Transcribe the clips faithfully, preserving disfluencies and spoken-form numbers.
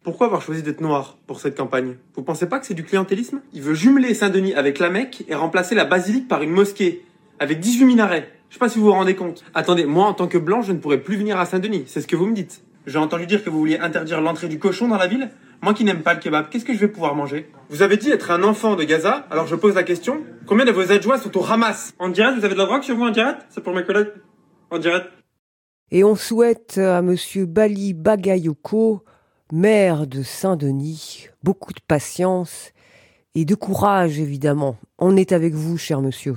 Pourquoi avoir choisi d'être noir pour cette campagne? Vous pensez pas que c'est du clientélisme? Il veut jumeler Saint-Denis avec la Mecque et remplacer la basilique par une mosquée, avec dix-huit minarets. Je sais pas si vous vous rendez compte. Attendez, moi en tant que blanc, je ne pourrais plus venir à Saint-Denis, c'est ce que vous me dites. J'ai entendu dire que vous vouliez interdire l'entrée du cochon dans la ville. Moi qui n'aime pas le kebab, qu'est-ce que je vais pouvoir manger? Vous avez dit être un enfant de Gaza, alors je pose la question, combien de vos adjoints sont au Hamas? En direct, vous avez de la drogue sur vous en direct? C'est pour mes collègues? En direct. Et on souhaite à monsieur Bali Bagayoko, maire de Saint-Denis, beaucoup de patience et de courage, évidemment. On est avec vous, cher monsieur.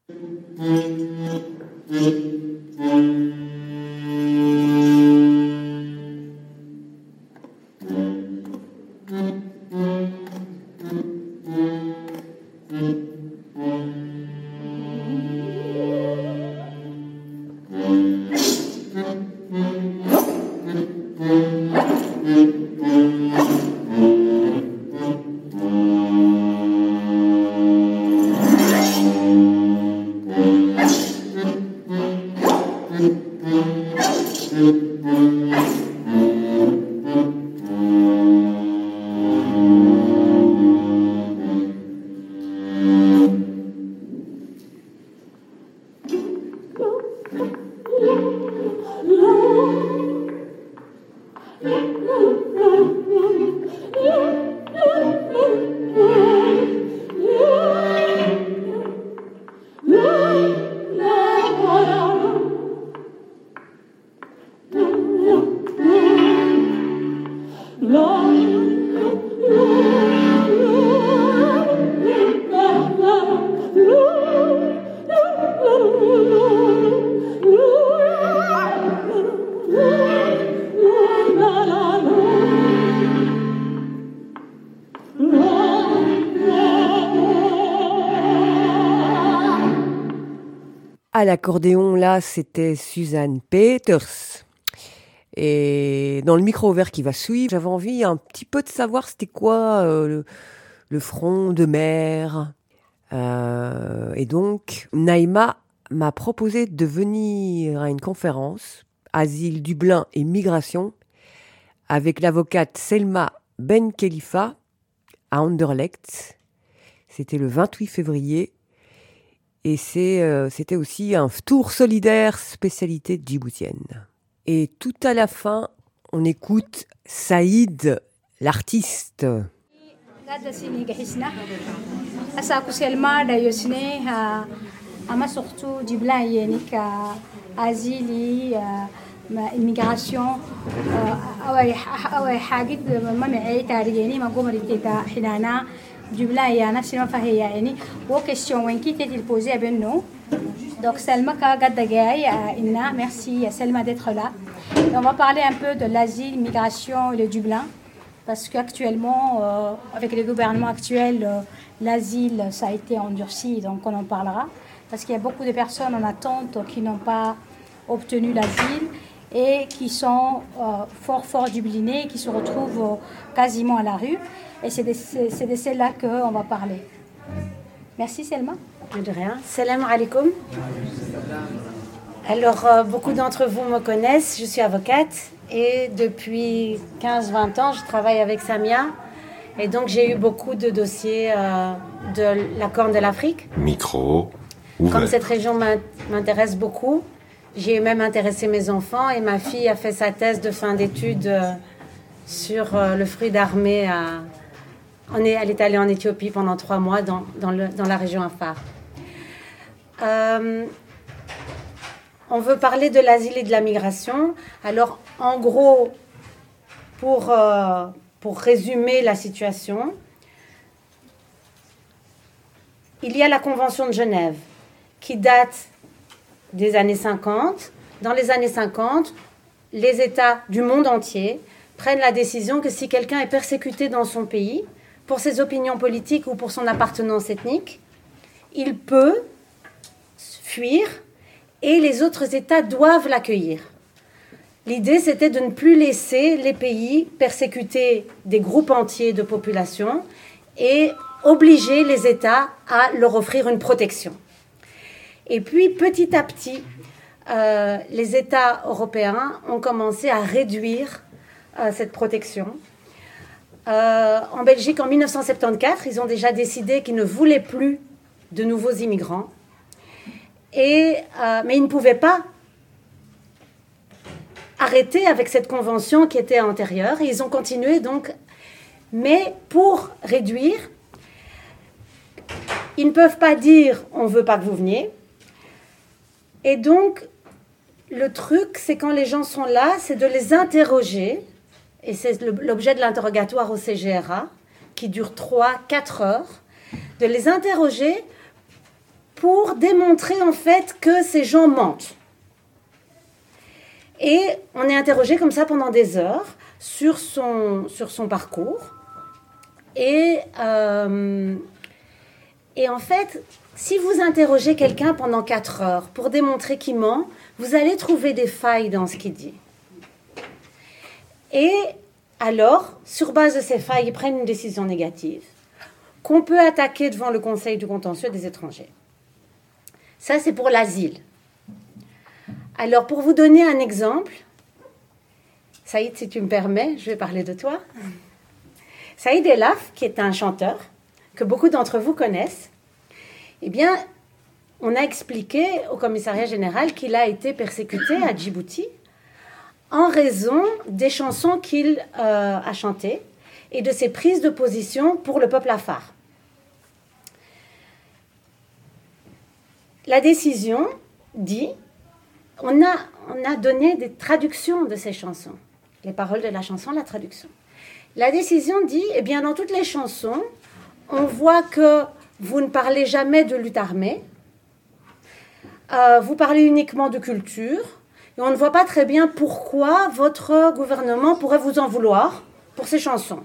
À l'accordéon, là, c'était Suzanne Peters. Et dans le micro ouvert qui va suivre, j'avais envie un petit peu de savoir c'était quoi euh, le, le front de mer. Euh, et donc, Naïma m'a proposé de venir à une conférence, Asile, Dublin et Migration, avec l'avocate Selma Ben Khelifa à Anderlecht. C'était le vingt-huit février. Et c'est, euh, c'était aussi un tour solidaire spécialité djiboutienne. Et tout à la fin, on écoute Saïd, l'artiste. immigration أو أو حاجة ما معي تاريخي ما قوم ريتها حنانا Dublin et Anna Silma Fahey يعني وو question وين كي تدي poser à Benno donc Selma Kagadagay Inna merci à Selma d'être là et on va parler un peu de l'asile, l'immigration et le Dublin parce qu'actuellement euh, avec les gouvernements actuels euh, l'asile ça a été endurci donc on en parlera parce qu'il y a beaucoup de personnes en attente qui n'ont pas obtenu l'asile et qui sont euh, fort fort dublinées, qui se retrouvent euh, quasiment à la rue. Et c'est de, c'est, c'est de celle-là qu'on va parler. Merci Selma. De rien. Salam alaikum. Alors, euh, beaucoup d'entre vous me connaissent, je suis avocate et depuis quinze vingt ans, je travaille avec Samia. Et donc, j'ai eu beaucoup de dossiers euh, de la Corne de l'Afrique. Micro ouvert. Comme cette région m'intéresse beaucoup, j'ai même intéressé mes enfants et ma fille a fait sa thèse de fin d'études euh, sur euh, le fruit d'armée. À... On est, elle est allée en Éthiopie pendant trois mois dans, dans, le, dans la région Afar. Euh, on veut parler de l'asile et de la migration. Alors, en gros, pour, euh, pour résumer la situation, il y a la Convention de Genève qui date des années cinquante. Dans les années cinquante, les États du monde entier prennent la décision que si quelqu'un est persécuté dans son pays pour ses opinions politiques ou pour son appartenance ethnique, il peut fuir et les autres États doivent l'accueillir. L'idée, c'était de ne plus laisser les pays persécuter des groupes entiers de population et obliger les États à leur offrir une protection. Et puis, petit à petit, euh, les États européens ont commencé à réduire euh, cette protection. Euh, en Belgique, en mille neuf cent soixante-quatorze, ils ont déjà décidé qu'ils ne voulaient plus de nouveaux immigrants. Et, euh, mais ils ne pouvaient pas arrêter avec cette convention qui était antérieure. Et ils ont continué donc. Mais pour réduire, ils ne peuvent pas dire « on ne veut pas que vous veniez ». Et donc, le truc, c'est quand les gens sont là, c'est de les interroger. Et c'est l'objet de l'interrogatoire au C G R A, qui dure trois à quatre heures, de les interroger pour démontrer en fait que ces gens mentent. Et on est interrogé comme ça pendant des heures sur son, sur son parcours. Et, euh, et en fait, si vous interrogez quelqu'un pendant quatre heures pour démontrer qu'il ment, vous allez trouver des failles dans ce qu'il dit. Et alors, sur base de ces failles, ils prennent une décision négative qu'on peut attaquer devant le Conseil du contentieux des étrangers. Ça, c'est pour l'asile. Alors, pour vous donner un exemple, Saïd, si tu me permets, je vais parler de toi. Saïd Elaf, qui est un chanteur que beaucoup d'entre vous connaissent, eh bien, on a expliqué au commissariat général qu'il a été persécuté à Djibouti en raison des chansons qu'il euh, a chantées et de ses prises de position pour le peuple afar. La décision dit, on a, on a donné des traductions de ces chansons, les paroles de la chanson, la traduction. La décision dit, eh bien, dans toutes les chansons, on voit que vous ne parlez jamais de lutte armée, euh, vous parlez uniquement de culture, et on ne voit pas très bien pourquoi votre gouvernement pourrait vous en vouloir pour ces chansons.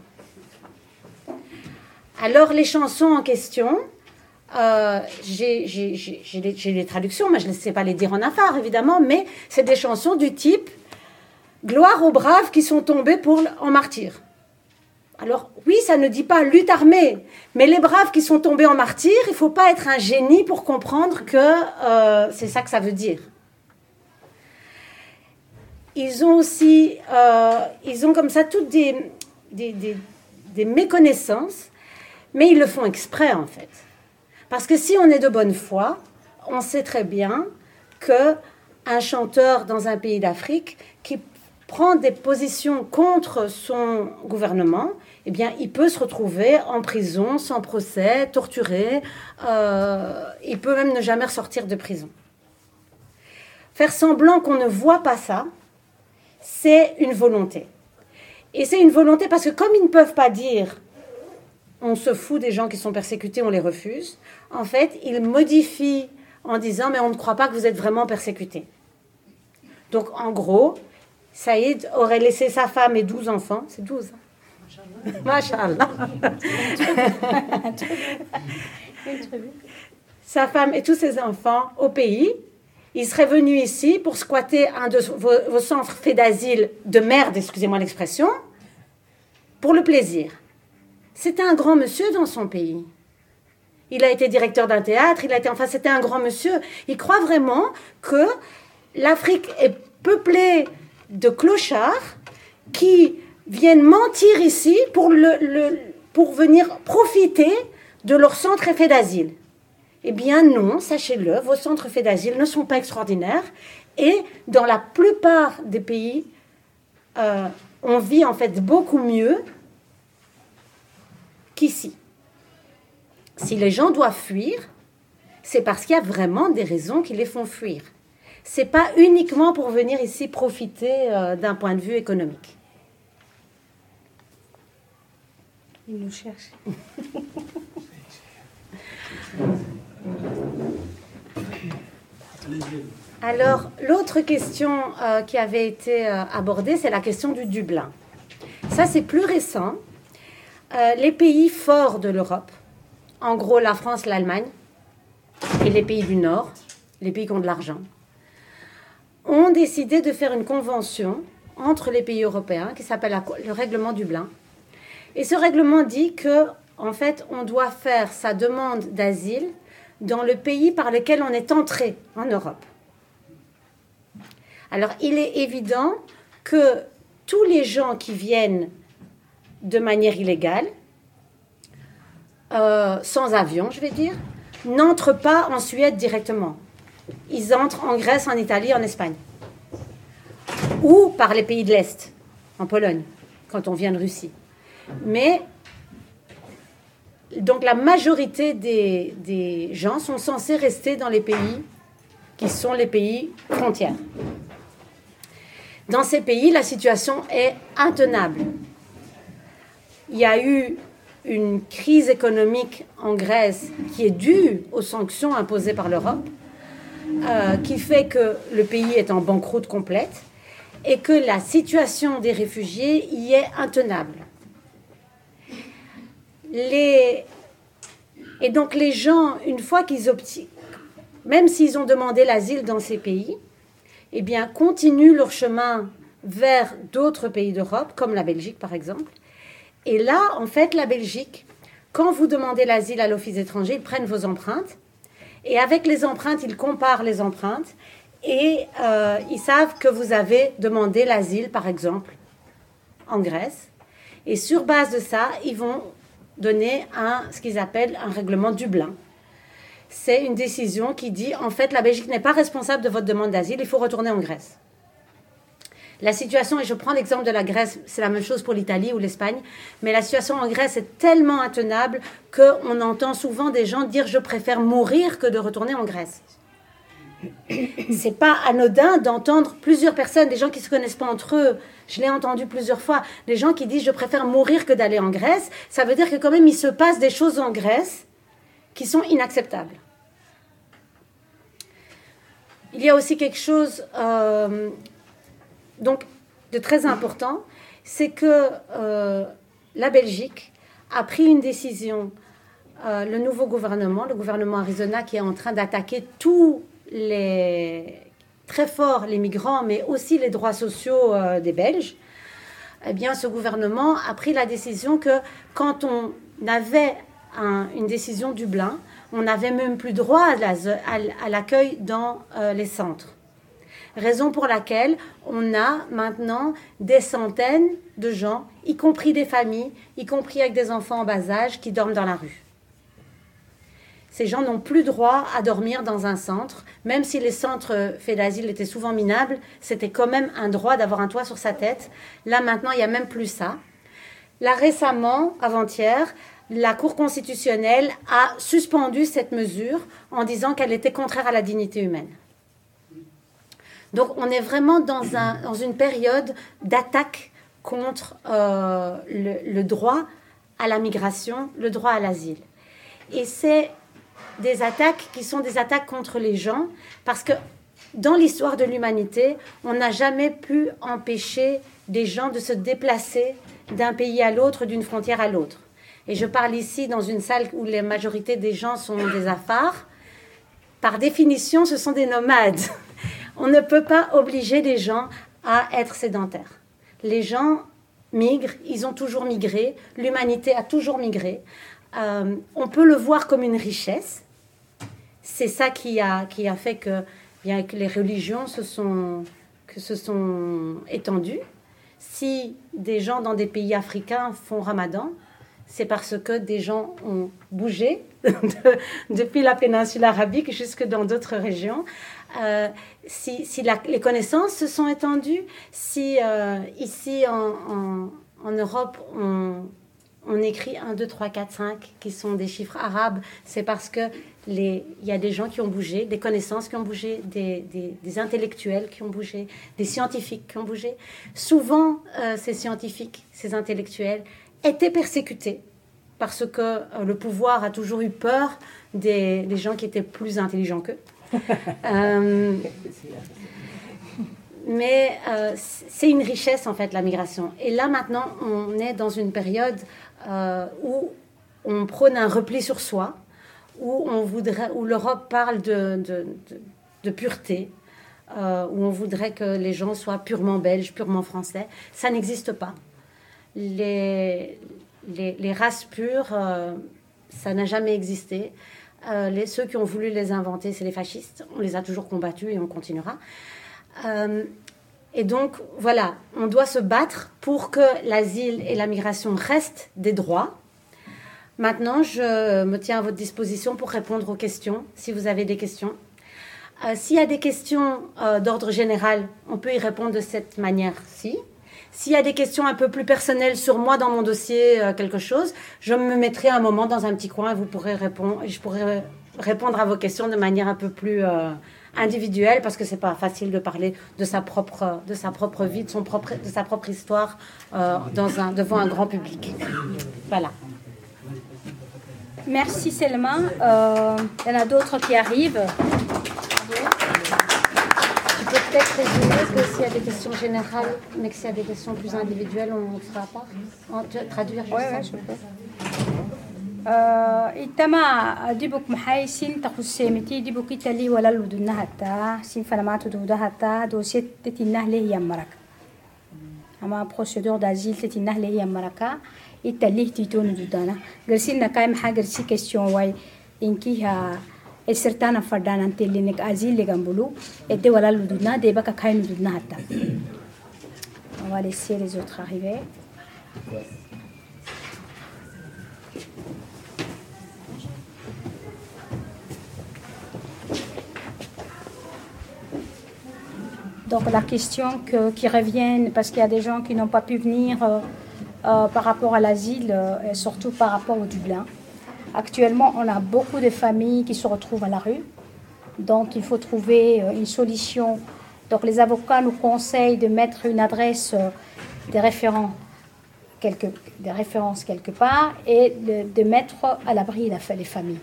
Alors, les chansons en question, euh, j'ai, j'ai, j'ai, j'ai, les, j'ai les traductions, mais je ne sais pas les dire en afar, évidemment, mais c'est des chansons du type « Gloire aux braves qui sont tombés pour, en martyrs ». Alors, oui, ça ne dit pas lutte armée, mais les braves qui sont tombés en martyrs, il ne faut pas être un génie pour comprendre que euh, c'est ça que ça veut dire. Ils ont aussi, euh, ils ont comme ça toutes des, des, des, des méconnaissances, mais ils le font exprès en fait. Parce que si on est de bonne foi, on sait très bien qu'un chanteur dans un pays d'Afrique qui prend des positions contre son gouvernement, eh bien, il peut se retrouver en prison, sans procès, torturé. Euh, il peut même ne jamais ressortir de prison. Faire semblant qu'on ne voit pas ça, c'est une volonté. Et c'est une volonté parce que comme ils ne peuvent pas dire on se fout des gens qui sont persécutés, on les refuse, en fait, ils modifient en disant mais on ne croit pas que vous êtes vraiment persécutés. Donc, en gros, Saïd aurait laissé sa femme et douze enfants. C'est douze, hein? Masha'Allah. Sa femme et tous ses enfants au pays. Il serait venu ici pour squatter un de vos, vos centres faits d'asile de merde, excusez-moi l'expression, pour le plaisir. C'était un grand monsieur dans son pays. Il a été directeur d'un théâtre, il a été, enfin, c'était un grand monsieur. Il croit vraiment que l'Afrique est peuplée de clochards qui viennent mentir ici pour, le, le, pour venir profiter de leur centre effet d'asile. Eh bien non, sachez-le, vos centres faits d'asile ne sont pas extraordinaires et dans la plupart des pays, euh, on vit en fait beaucoup mieux qu'ici. Si les gens doivent fuir, c'est parce qu'il y a vraiment des raisons qui les font fuir. C'est pas uniquement pour venir ici profiter euh, d'un point de vue économique. Il nous cherche. Alors, l'autre question euh, qui avait été euh, abordée, c'est la question du Dublin. Ça, c'est plus récent. Euh, les pays forts de l'Europe, en gros la France, l'Allemagne, et les pays du Nord, les pays qui ont de l'argent, ont décidé de faire une convention entre les pays européens qui s'appelle le règlement Dublin. Et ce règlement dit que, en fait, on doit faire sa demande d'asile dans le pays par lequel on est entré en Europe. Alors, il est évident que tous les gens qui viennent de manière illégale, euh, sans avion, je vais dire, n'entrent pas en Suède directement. Ils entrent en Grèce, en Italie, en Espagne. Ou par les pays de l'Est, en Pologne, quand on vient de Russie. Mais, donc la majorité des, des gens sont censés rester dans les pays qui sont les pays frontières. Dans ces pays, la situation est intenable. Il y a eu une crise économique en Grèce qui est due aux sanctions imposées par l'Europe, euh, qui fait que le pays est en banqueroute complète et que la situation des réfugiés y est intenable. Les... Et donc les gens, une fois qu'ils obtiennent, même s'ils ont demandé l'asile dans ces pays, eh bien, continuent leur chemin vers d'autres pays d'Europe, comme la Belgique par exemple. Et là, en fait, la Belgique, quand vous demandez l'asile à l'Office étranger, ils prennent vos empreintes. Et avec les empreintes, ils comparent les empreintes. Et euh, ils savent que vous avez demandé l'asile, par exemple, en Grèce. Et sur base de ça, ils vont donner un, ce qu'ils appellent un règlement Dublin. C'est une décision qui dit, en fait, la Belgique n'est pas responsable de votre demande d'asile, il faut retourner en Grèce. La situation, et je prends l'exemple de la Grèce, c'est la même chose pour l'Italie ou l'Espagne, mais la situation en Grèce est tellement intenable qu'on entend souvent des gens dire « je préfère mourir que de retourner en Grèce ». C'est pas anodin d'entendre plusieurs personnes, des gens qui ne se connaissent pas entre eux, je l'ai entendu plusieurs fois, des gens qui disent « je préfère mourir que d'aller en Grèce », ça veut dire que quand même il se passe des choses en Grèce qui sont inacceptables. Il y a aussi quelque chose euh, donc, de très important, c'est que euh, la Belgique a pris une décision, euh, le nouveau gouvernement, le gouvernement Arizona, qui est en train d'attaquer tous les, très fort les migrants, mais aussi les droits sociaux euh, des Belges. Eh bien, ce gouvernement a pris la décision que quand on avait un, une décision Dublin, on n'avait même plus droit à, la, à, à l'accueil dans euh, les centres. Raison pour laquelle on a maintenant des centaines de gens, y compris des familles, y compris avec des enfants en bas âge, qui dorment dans la rue. Ces gens n'ont plus droit à dormir dans un centre, même si les centres faits d'asile étaient souvent minables, c'était quand même un droit d'avoir un toit sur sa tête. Là maintenant, il n'y a même plus ça. Là récemment, avant-hier, la Cour constitutionnelle a suspendu cette mesure en disant qu'elle était contraire à la dignité humaine. Donc on est vraiment dans, un, dans une période d'attaque contre euh, le, le droit à la migration, le droit à l'asile. Et c'est des attaques qui sont des attaques contre les gens, parce que dans l'histoire de l'humanité, on n'a jamais pu empêcher des gens de se déplacer d'un pays à l'autre, d'une frontière à l'autre. Et je parle ici dans une salle où la majorité des gens sont des affaires. Par définition, ce sont des nomades. On ne peut pas obliger les gens à être sédentaires. Les gens migrent, ils ont toujours migré, l'humanité a toujours migré. Euh, on peut le voir comme une richesse. C'est ça qui a, qui a fait que, bien, que les religions se sont, que se sont étendues. Si des gens dans des pays africains font Ramadan, c'est parce que des gens ont bougé de, depuis la péninsule arabique jusque dans d'autres régions. Euh, si si la, les connaissances se sont étendues, si euh, ici en, en, en Europe on, on écrit un, deux, trois, quatre, cinq qui sont des chiffres arabes, c'est parce que les, il y a des gens qui ont bougé, des connaissances qui ont bougé, des, des, des intellectuels qui ont bougé, des scientifiques qui ont bougé. Souvent, euh, ces scientifiques, ces intellectuels étaient persécutés parce que euh, le pouvoir a toujours eu peur des, des gens qui étaient plus intelligents qu'eux. euh, mais euh, c'est une richesse en fait la migration. Et là maintenant on est dans une période euh, où on prône un repli sur soi, où on voudrait, où l'Europe parle de, de, de, de pureté, euh, où on voudrait que les gens soient purement belges, purement français. Ça n'existe pas. Les, les, les races pures, euh, ça n'a jamais existé. Euh, les, ceux qui ont voulu les inventer, c'est les fascistes. On les a toujours combattus et on continuera. Euh, Et donc, voilà, on doit se battre pour que l'asile et la migration restent des droits. Maintenant, je me tiens à votre disposition pour répondre aux questions, si vous avez des questions. Euh, s'il y a des questions euh, d'ordre général, on peut y répondre de cette manière-ci. S'il y a des questions un peu plus personnelles sur moi dans mon dossier, euh, quelque chose, je me mettrai un moment dans un petit coin et vous pourrez répondre, je pourrai répondre à vos questions de manière un peu plus euh, individuelle, parce que c'est pas facile de parler de sa propre, de sa propre vie, de, son propre, de sa propre histoire euh, dans un, devant un grand public. Voilà. Merci Selma. Euh, il y en a d'autres qui arrivent. Tu peux peut-être résumer que s'il y a des questions générales, mais que s'il y a des questions plus individuelles, on ne fera pas. En, tu, traduire juste Oui, ça. oui, je peux. إتما ديبوك محاي سين تخصيمتي ديبوك إتالي ولا لودنا حتى سين فنماتو دودا حتى دوسيت تتنه لي يمرك أما بروسيدور دازيل تتنه لي يمركا إتالي تيتون دودانا غرسين نكاي محا غرسي كيستيون واي إنكي ها السرطان فردان أنتلي نك أزيل لغنبولو إدي ولا لودنا ديبا كاي لودنا حتى. On va laisser les autres arriver. Donc la question que, qui revient, parce qu'il y a des gens qui n'ont pas pu venir euh, euh, par rapport à l'asile euh, et surtout par rapport au Dublin. Actuellement, on a beaucoup de familles qui se retrouvent à la rue. Donc il faut trouver euh, une solution. Donc les avocats nous conseillent de mettre une adresse euh, des, référents, quelque, des références quelque part et de, de mettre à l'abri la, les familles.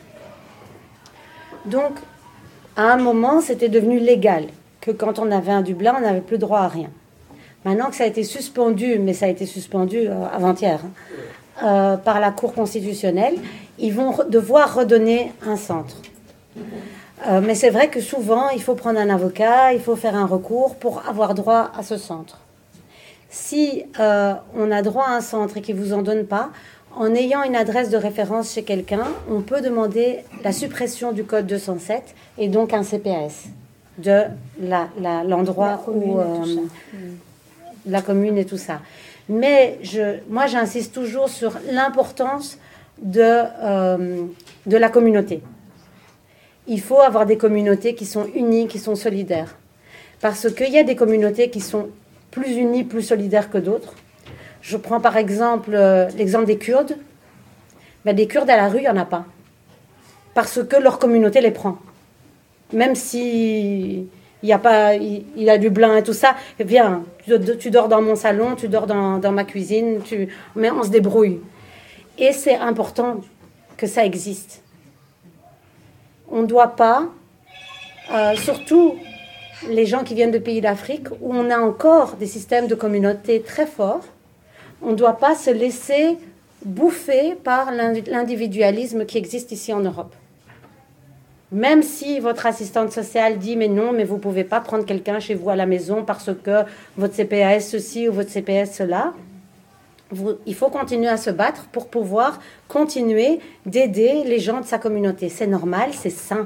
Donc, à un moment, c'était devenu légal que quand on avait un Dublin, on n'avait plus droit à rien. Maintenant que ça a été suspendu, mais ça a été suspendu euh, avant-hier, hein, euh, par la Cour constitutionnelle, ils vont re- devoir redonner un centre. Euh, mais c'est vrai que souvent, il faut prendre un avocat, il faut faire un recours pour avoir droit à ce centre. Si euh, on a droit à un centre et qu'ils ne vous en donnent pas, en ayant une adresse de référence chez quelqu'un, on peut demander la suppression du code deux cent sept et donc un C P S de la, la, l'endroit la où... Euh, la commune et tout ça. Mais je, moi, j'insiste toujours sur l'importance de, euh, de la communauté. Il faut avoir des communautés qui sont unies, qui sont solidaires. Parce qu'il y a des communautés qui sont plus unies, plus solidaires que d'autres. Je prends par exemple euh, l'exemple des Kurdes. Ben, des Kurdes à la rue, il n'y en a pas. Parce que leur communauté les prend. Même si... Il y a pas, il, il a du blanc et tout ça. Viens, tu, tu dors dans mon salon, tu dors dans, dans ma cuisine, tu, mais on se débrouille. Et c'est important que ça existe. On ne doit pas, euh, surtout les gens qui viennent de pays d'Afrique, où on a encore des systèmes de communauté très forts, on ne doit pas se laisser bouffer par l'individualisme qui existe ici en Europe. Même si votre assistante sociale dit « mais non, mais vous ne pouvez pas prendre quelqu'un chez vous à la maison parce que votre C P S ceci ou votre C P S cela », il faut continuer à se battre pour pouvoir continuer d'aider les gens de sa communauté. C'est normal, c'est sain.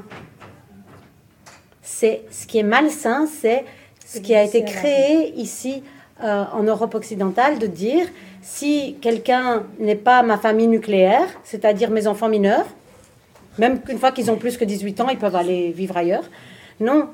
C'est, ce qui est malsain, c'est ce qui a été créé ici euh, en Europe occidentale, de dire si quelqu'un n'est pas ma famille nucléaire, c'est-à-dire mes enfants mineurs, même qu'une fois qu'ils ont plus que dix-huit ans, ils peuvent aller vivre ailleurs. Non.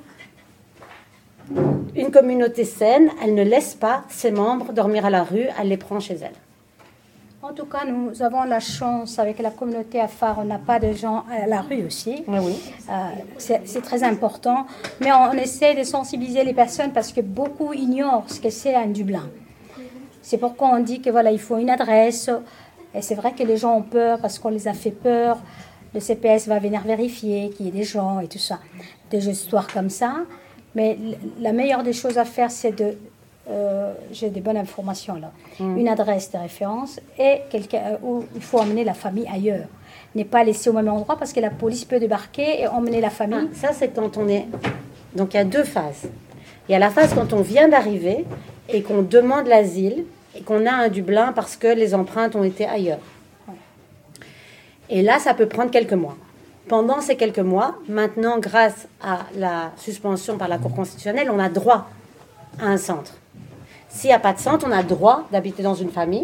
Une communauté saine, elle ne laisse pas ses membres dormir à la rue, elle les prend chez elle. En tout cas, nous avons la chance, avec la communauté Afar, on n'a pas de gens à la rue aussi. Oui, oui. Euh, c'est, c'est très important. Mais on, on essaie de sensibiliser les personnes parce que beaucoup ignorent ce que c'est un Dublin. C'est pourquoi on dit que voilà, il faut une adresse. Et c'est vrai que les gens ont peur parce qu'on les a fait peur. Le C P S va venir vérifier qu'il y ait des gens et tout ça, des histoires comme ça. Mais la meilleure des choses à faire, c'est de... Euh, j'ai des bonnes informations là. Mmh. Une adresse de référence et quelqu'un où il faut emmener la famille ailleurs. Ne pas laisser au même endroit parce que la police peut débarquer et emmener la famille. Ah, ça, c'est quand on est... Donc, il y a deux phases. Il y a la phase quand on vient d'arriver et qu'on demande l'asile et qu'on a un Dublin parce que les empreintes ont été ailleurs. Et là, ça peut prendre quelques mois. Pendant ces quelques mois, maintenant, grâce à la suspension par la Cour constitutionnelle, on a droit à un centre. S'il n'y a pas de centre, on a le droit d'habiter dans une famille.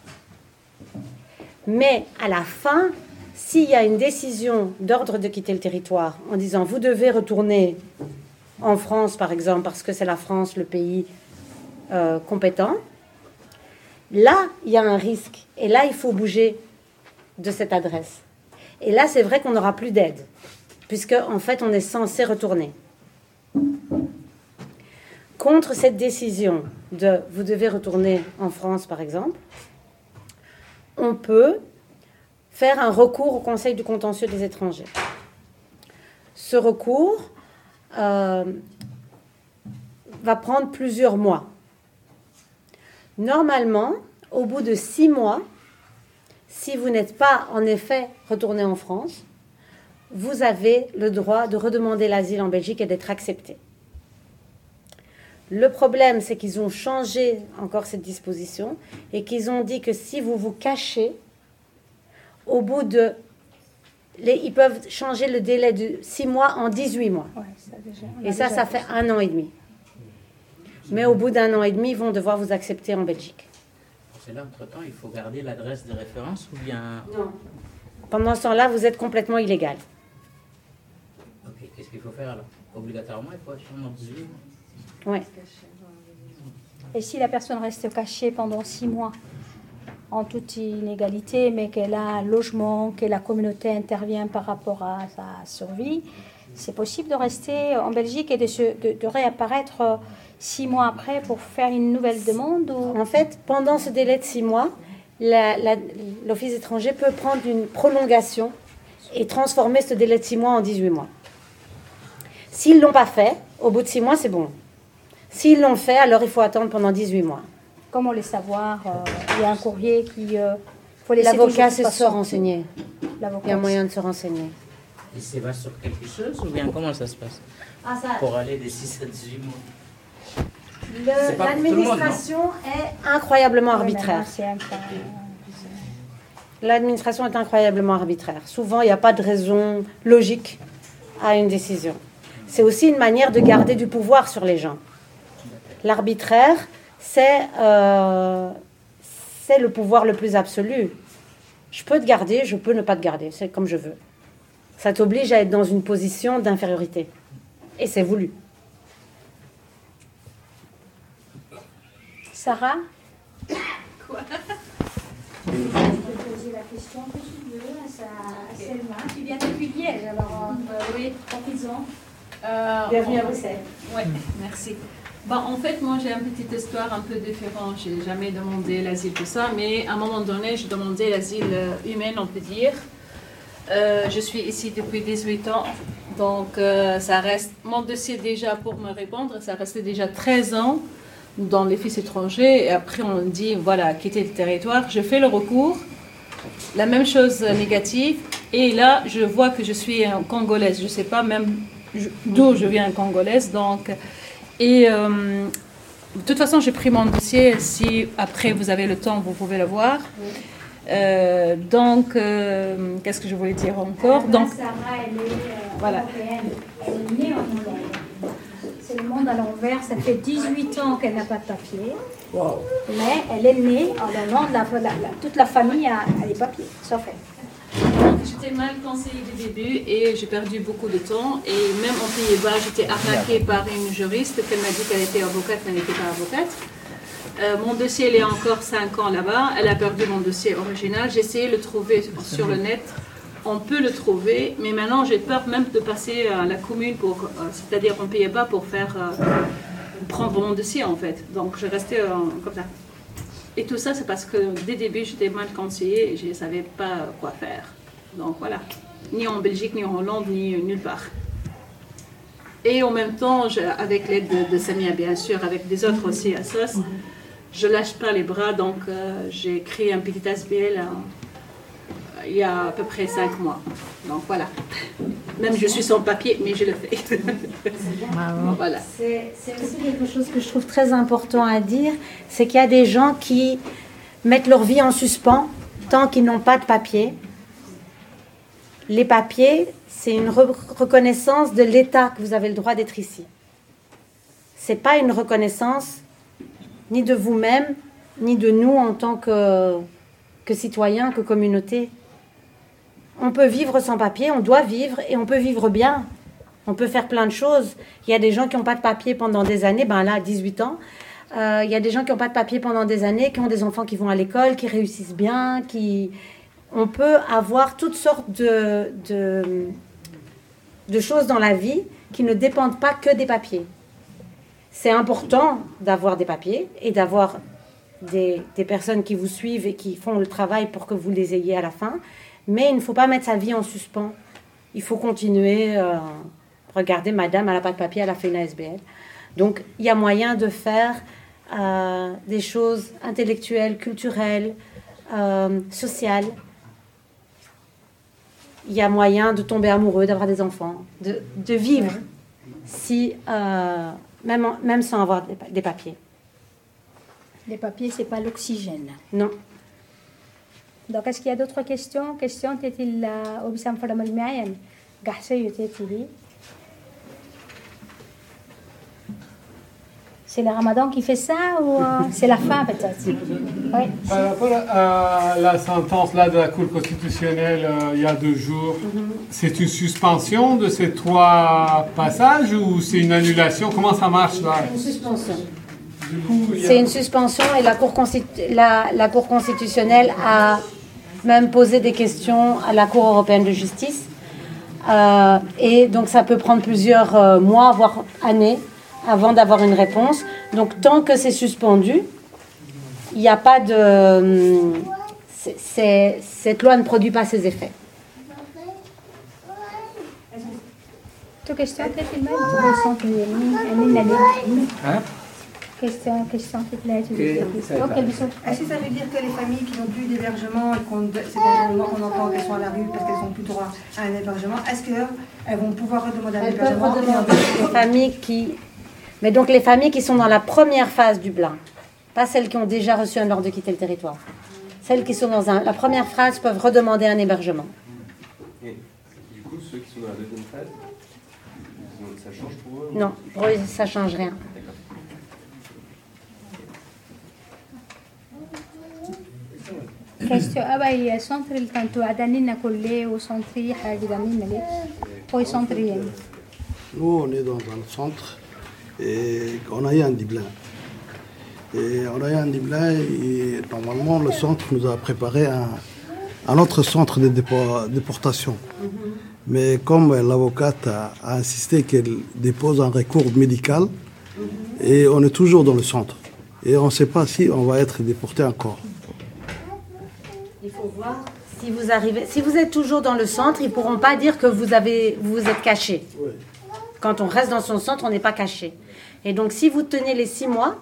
Mais à la fin, s'il y a une décision d'ordre de quitter le territoire en disant vous devez retourner en France, par exemple, parce que c'est la France le pays euh, compétent, là, il y a un risque. Et là, il faut bouger de cette adresse. Et là, c'est vrai qu'on n'aura plus d'aide, puisque, en fait, on est censé retourner. Contre cette décision de vous devez retourner en France, par exemple, on peut faire un recours au Conseil du contentieux des étrangers. Ce recours euh, va prendre plusieurs mois. Normalement, au bout de six mois, si vous n'êtes pas en effet retourné en France, vous avez le droit de redemander l'asile en Belgique et d'être accepté. Le problème, c'est qu'ils ont changé encore cette disposition et qu'ils ont dit que si vous vous cachez, au bout de... Les, ils peuvent changer le délai de six mois en dix-huit mois. Ouais, ça déjà, et ça, ça fait un an et demi. Mais au bout d'un an et demi, ils vont devoir vous accepter en Belgique. C'est là, entre-temps, il faut garder l'adresse de référence ou bien... Non. Pendant ce temps-là, vous êtes complètement illégal. Ok, qu'est-ce qu'il faut faire alors? Obligatoirement, il faut attendre dix-huit mois. Oui. Et si la personne reste cachée pendant six mois, en toute inégalité, mais qu'elle a un logement, que la communauté intervient par rapport à sa survie, c'est possible de rester en Belgique et de, se, de, de réapparaître six mois après pour faire une nouvelle demande ou... En fait, pendant ce délai de six mois, la, la, l'Office étranger peut prendre une prolongation et transformer ce délai de six mois en dix-huit mois. S'ils ne l'ont pas fait, au bout de six mois, c'est bon. S'ils l'ont fait, alors il faut attendre pendant dix-huit mois. Comment les savoir? euh, Il y a un courrier qui... Euh, faut L'avocat sait se renseigner. L'avocat. Il y a moyen de se renseigner. Et c'est va sur quelque chose ou bien comment ça se passe? Ah, ça... Pour aller de six à dix-huit mois. Le, l'administration est incroyablement arbitraire. L'administration est incroyablement arbitraire. Souvent, il n'y a pas de raison logique à une décision. C'est aussi une manière de garder du pouvoir sur les gens. L'arbitraire, c'est, euh, c'est le pouvoir le plus absolu. Je peux te garder, je peux ne pas te garder. C'est comme je veux. Ça t'oblige à être dans une position d'infériorité. Et c'est voulu. Sarah? Quoi? Je vais poser la question que tu veux à Selma. Tu viens depuis Liège, alors euh, oui, profites-en. Euh, Bienvenue à Bruxelles. Oui, merci. Bon, en fait, moi, j'ai une petite histoire un peu différente. Je n'ai jamais demandé l'asile, tout ça, mais à un moment donné, j'ai demandé l'asile humain, on peut dire. Euh, je suis ici depuis dix-huit ans, donc euh, ça reste... Mon dossier déjà, pour me répondre, ça restait déjà treize ans dans les fils étrangers. Et après, on dit, voilà, quitter le territoire. Je fais le recours, la même chose négative. Et là, je vois que je suis congolaise. Je ne sais pas même d'où je viens congolaise, donc... Et euh, de toute façon, j'ai pris mon dossier. Si après vous avez le temps, vous pouvez le voir. Euh, donc, euh, qu'est-ce que je voulais dire encore? Donc, Sarah, elle est euh, voilà. européenne. Elle est née en Hollande. C'est le monde à l'envers. Ça fait dix-huit ans qu'elle n'a pas de papier. Wow. Mais elle est née en Hollande. La, la, la, toute la famille a, a les papiers, sauf elle. J'étais mal conseillée du début et j'ai perdu beaucoup de temps. Et même aux Pays-Bas, j'étais arnaquée par une juriste qu'elle m'a dit qu'elle était avocate, mais elle n'était pas avocate. Euh, mon dossier, il est encore cinq ans là-bas. Elle a perdu mon dossier original. J'ai essayé de le trouver sur le net. On peut le trouver, mais maintenant, j'ai peur même de passer à la commune, pour, euh, c'est-à-dire en Pays-Bas, pour faire euh, prendre mon dossier, en fait. Donc, je restais euh, comme ça. Et tout ça, c'est parce que dès le début, j'étais mal conseillée et je ne savais pas quoi faire. Donc voilà, ni en Belgique, ni en Hollande, ni nulle part. Et en même temps, je, avec l'aide de, de Samia, bien sûr, avec des autres aussi à S O S, je ne lâche pas les bras. Donc euh, j'ai créé un petit S B L euh, il y a à peu près cinq mois. Donc voilà. Même je suis sans papier, mais je le fais. Bon, voilà. C'est, c'est aussi quelque chose que je trouve très important à dire, c'est qu'il y a des gens qui mettent leur vie en suspens tant qu'ils n'ont pas de papier. Les papiers, c'est une re- reconnaissance de l'État que vous avez le droit d'être ici. c'est pas une reconnaissance ni de vous-même, ni de nous en tant que, que citoyens, que communauté. On peut vivre sans papier, on doit vivre et on peut vivre bien. On peut faire plein de choses. Il y a des gens qui n'ont pas de papier pendant des années, ben là, dix-huit ans. Euh, il y a des gens qui n'ont pas de papier pendant des années, qui ont des enfants qui vont à l'école, qui réussissent bien, qui... On peut avoir toutes sortes de, de, de choses dans la vie qui ne dépendent pas que des papiers. C'est important d'avoir des papiers et d'avoir des, des personnes qui vous suivent et qui font le travail pour que vous les ayez à la fin. Mais il ne faut pas mettre sa vie en suspens. Il faut continuer. Euh, regardez, madame, elle n'a pas de papier, elle a fait une A S B L. Donc, il y a moyen de faire euh, des choses intellectuelles, culturelles, euh, sociales. Il y a moyen de tomber amoureux, d'avoir des enfants, de, de vivre, si, euh, même, même sans avoir des, des papiers. Les papiers, ce n'est pas l'oxygène. Non. Donc, est-ce qu'il y a d'autres questions? Question, t'es-il au Bissam Fadam al-Miayan? Gahsey, t'es-il? C'est le ramadan qui fait ça ou euh, c'est la fin peut-être? Oui. Par rapport à la sentence là, de la Cour constitutionnelle euh, il y a deux jours, mm-hmm. c'est une suspension de ces trois passages ou c'est une annulation? Comment ça marche là? C'est une suspension. Du coup, il y a... C'est une suspension et la Cour, constitu... la, la Cour constitutionnelle a même posé des questions à la Cour européenne de justice. Euh, et donc ça peut prendre plusieurs euh, mois, voire années, avant d'avoir une réponse. Donc, tant que c'est suspendu, il n'y a pas de... C'est, c'est, cette loi ne produit pas ses effets. Question, question, question, Est-ce que ça veut dire que les familles qui n'ont plus d'hébergement et qu'on c'est dans le moment qu'on entend qu'elles sont à la rue parce qu'elles n'ont plus droit à un hébergement, est-ce qu'elles vont pouvoir redemander un elles hébergement? peuvent redemander les familles qui... Mais donc les familles qui sont dans la première phase du Dublin, pas celles qui ont déjà reçu un ordre de quitter le territoire. Celles qui sont dans un, la première phase peuvent redemander un hébergement. Et du coup, ceux qui sont dans la deuxième phase, ça change pour eux? Non, pour eux, ça ne change rien. Question. Ah bah, il y a centre il tanto adanina collé au centre hagidanina les. Poi centre. Nous, on est dans un centre et on a eu un Dublin. Et on a eu un Dublin et normalement le centre nous a préparé un, un autre centre de dépo- déportation. Mm-hmm. Mais comme l'avocate a, a insisté qu'elle dépose un recours médical, mm-hmm. et on est toujours dans le centre. Et on ne sait pas si on va être déporté encore. Il faut voir si vous arrivez. Si vous êtes toujours dans le centre, ils ne pourront pas dire que vous avez, vous êtes caché. Oui. Quand on reste dans son centre, on n'est pas caché. Et donc, si vous tenez les six mois,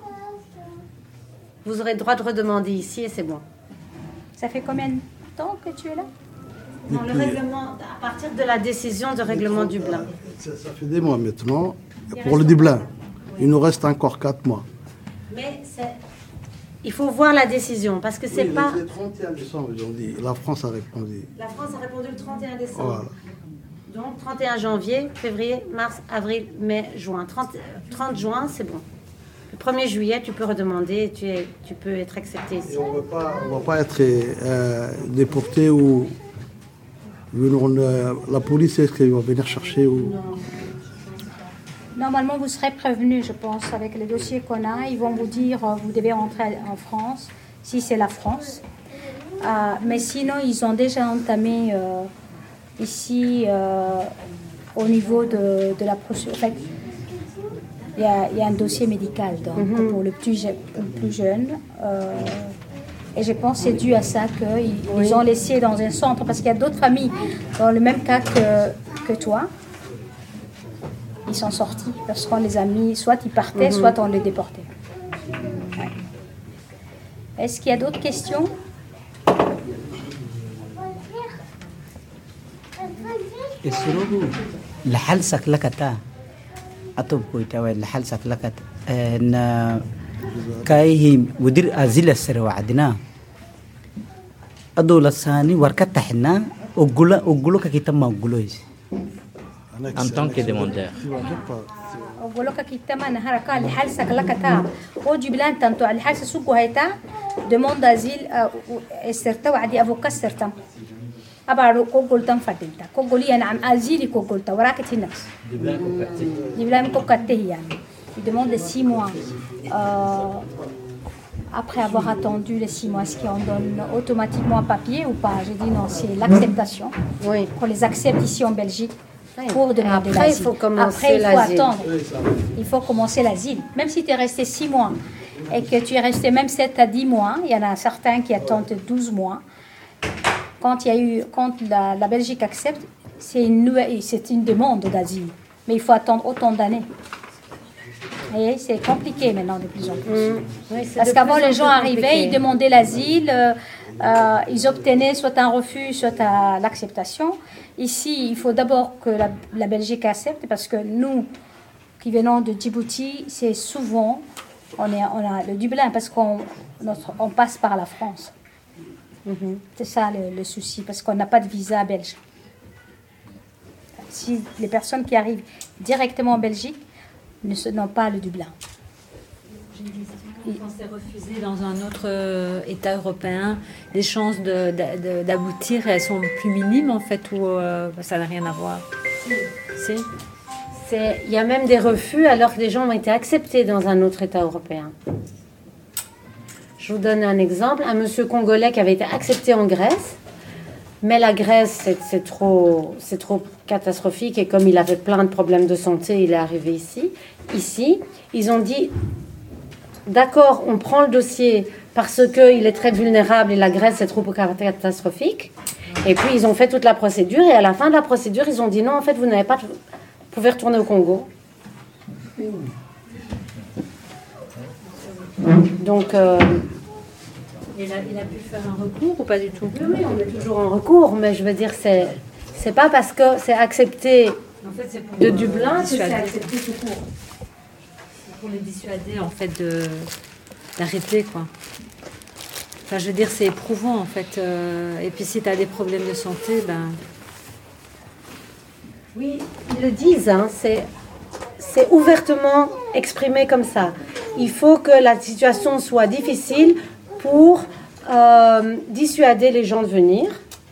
vous aurez le droit de redemander ici et c'est bon. Ça fait combien de temps que tu es là? Non, le règlement, à partir de la décision de règlement du Dublin. Ça, ça fait des mois maintenant. Pour le Dublin, il nous reste encore quatre mois. Mais c'est... il faut voir la décision parce que c'est oui, pas... Le trente et un décembre, ils ont dit. La France a répondu. La France a répondu le trente et un décembre. Voilà. Donc, trente et un janvier, février, mars, avril, mai, juin. trente, trente juin, c'est bon. Le premier juillet, tu peux redemander, tu, es, tu peux être accepté ici. Et on ne va pas être euh, déporté ou... On, euh, la police, est-ce qu'elle va venir chercher ou... Non. Normalement, vous serez prévenu, je pense, avec les dossiers qu'on a. Ils vont vous dire, euh, vous devez rentrer en France, si c'est la France. Euh, mais sinon, ils ont déjà entamé euh, ici, euh, au niveau de, de la procédure. En fait, il y, y a un dossier médical donc, mm-hmm. pour, le plus, pour le plus jeune. Euh, et je pense que c'est dû à ça qu'ils oui. ils ont laissé dans un centre, parce qu'il y a d'autres familles dans le même cas que, que toi. Ils sont sortis parce qu'on les a mis, soit ils partaient, mm-hmm. soit on les déportait. Ouais. Est-ce qu'il y a d'autres questions? لحال سكلكتا أطب كويتا وين لحال سكلكت إن كايهم ودير أزيل السر وعدنا أدول الثاني وركت حنا وقولا وقولو ككتاب ما وقولويس en tant que demandeur. goloka kita mana haraka li halsa kalakata o jublan tanto al halsa suku hayta demande d'asile certa wadi avocat certa abaru ko goltan fadilta ko goli ana am asile ko golta warakat nafs jublan ko katte yani il demande six mois euh, après avoir attendu les six mois, est-ce qu'on donne automatiquement un papier ou pas? J'ai dit non, c'est l'acceptation. Oui. Qu'on les accepte ici en Belgique pour demander Après, l'asile. il faut commencer Après, il faut l'asile. attendre. Il faut commencer l'asile. Même si tu es resté six mois et que tu es resté même sept à dix mois, il y en a certains qui attendent douze mois. Quand, il y a eu, quand la, la Belgique accepte, c'est une, nouvelle- c'est une demande d'asile. Mais il faut attendre autant d'années. Vous voyez, c'est compliqué maintenant de plus en plus. Mmh. Oui, c'est Parce de qu'avant, plus en les gens plus arrivaient, compliqué. ils demandaient l'asile, euh, euh, ils obtenaient soit un refus, soit à l'acceptation. Ici, il faut d'abord que la, la Belgique accepte, parce que nous, qui venons de Djibouti, c'est souvent, on, est, on a le Dublin, parce qu'on notre- on passe par la France. Mhm. C'est ça le, le souci, parce qu'on n'a pas de visa belge. Si les personnes qui arrivent directement en Belgique ne se- n'ont pas le Dublin. Quand c'est refusé dans un autre euh, État européen, les chances de- de- de- d'aboutir, elles sont plus minimes en fait, ou euh, ça n'a rien à voir. Si. C'est- Il y a même des refus alors que les gens ont été acceptés dans un autre État européen. Je vous donne un exemple. Un monsieur congolais qui avait été accepté en Grèce, mais la Grèce, c'est- c'est trop, c'est trop catastrophique et comme il avait plein de problèmes de santé, il est arrivé ici. Ici, ils ont dit, d'accord, on prend le dossier parce qu'il est très vulnérable et la Grèce, c'est trop catastrophique. Et puis, ils ont fait toute la procédure et à la fin de la procédure, ils ont dit, non, en fait, vous n'avez pas... Vous pouvez retourner au Congo. Donc... euh, Il a, il a pu faire un recours ou pas du tout? Oui, oui, on est toujours en recours, mais je veux dire, c'est c'est pas parce que c'est accepté En fait, c'est pour de euh, Dublin que c'est dissuader. accepté tout court. C'est pour les dissuader en fait de d'arrêter quoi. Enfin, je veux dire, c'est éprouvant en fait. euh, et puis si tu as des problèmes de santé, ben. Oui, ils le disent, hein, c'est c'est ouvertement exprimé comme ça. Il faut que la situation soit difficile pour euh, dissuader les gens de venir,